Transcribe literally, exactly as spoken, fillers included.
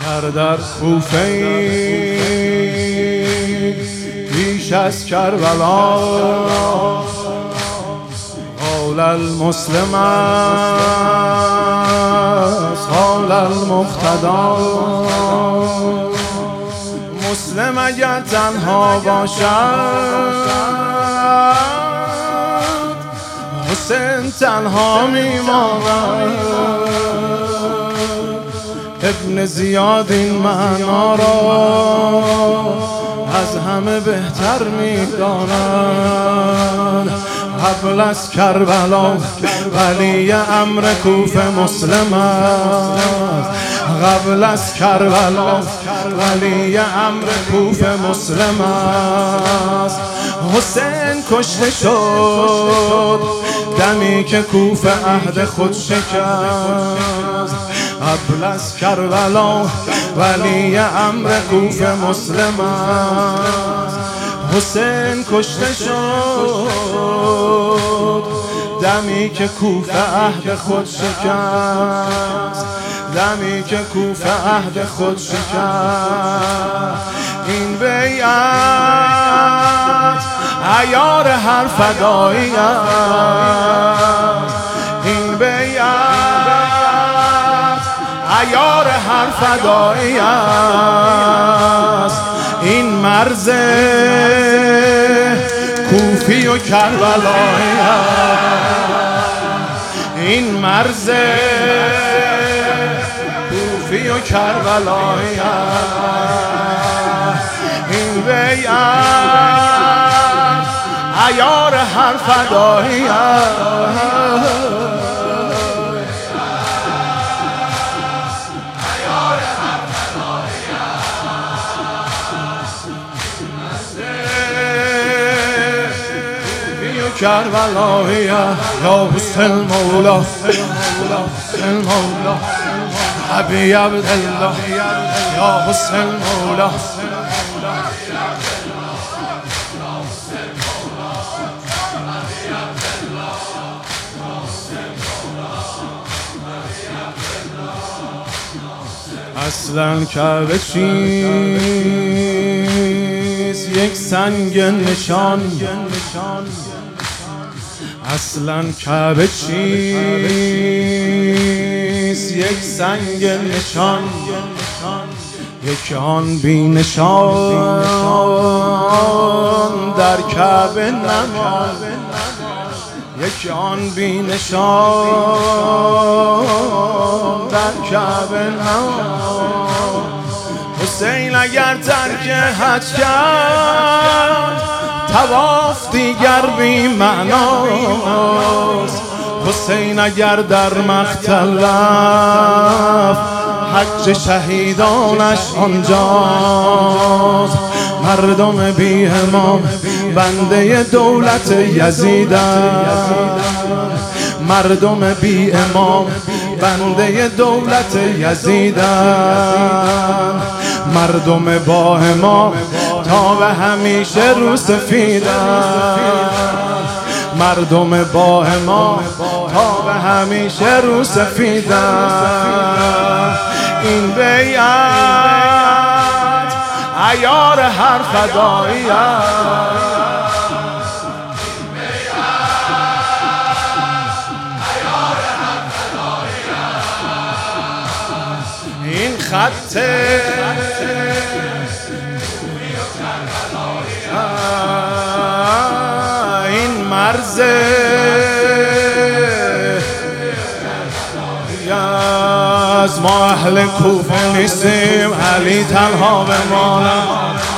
هر در کوفه ای پیش از کربلا حال المسلم است حال المقتدا. مسلم اگر تنها باشد حسین تنها میماند. ابن زیاد این معنا را از همه بهتر میداند. قبل از کربلا ولی امر کوفه مسلم است. قبل از کربلا ولی امر کوفه مسلم است. حسین کشته شد دمی که کوفه عهد خود شکست. قبل از کربلا ولی امر کوفه مسلم است. حسین کشته شد دمی که کوفه عهد خود شکست. دمی که کوفه عهد خود شکست. این بیعت عیار هر فدایی است. این بیعت عیار هر فدایی است. این مرز کوفی و کربلایی است. این مرز کوفی و کربلایی است. این بیعت عیار هر فدایی است. کربلایی یا حسین مولا حسین مولا حبی عبدالله یا حسین مولا. اصلا کعبه چیست یک سنگ نشان. اصلا کعبه چیست یک سنگ نشان. یک آن بی نشان در کعبه نماند. یک آن بی نشان در کعبه نماند. حسین اگر ترک حج کرد طواف دیگر بی معناست. حسین اگر در مقتل رفت حج شهیدانش آنجاست. مردم بی امام بنده دولت یزیدند. مردم بی امام بنده دولت یزیدند. مردم با امام تا به همیشه رو سفیدند. مردم با امام تا به همیشه رو سفیدند. این بیعت عیار هر فدایی است. این خط این مرز از ما اهل کوفه نیستیم علی تنها بماند.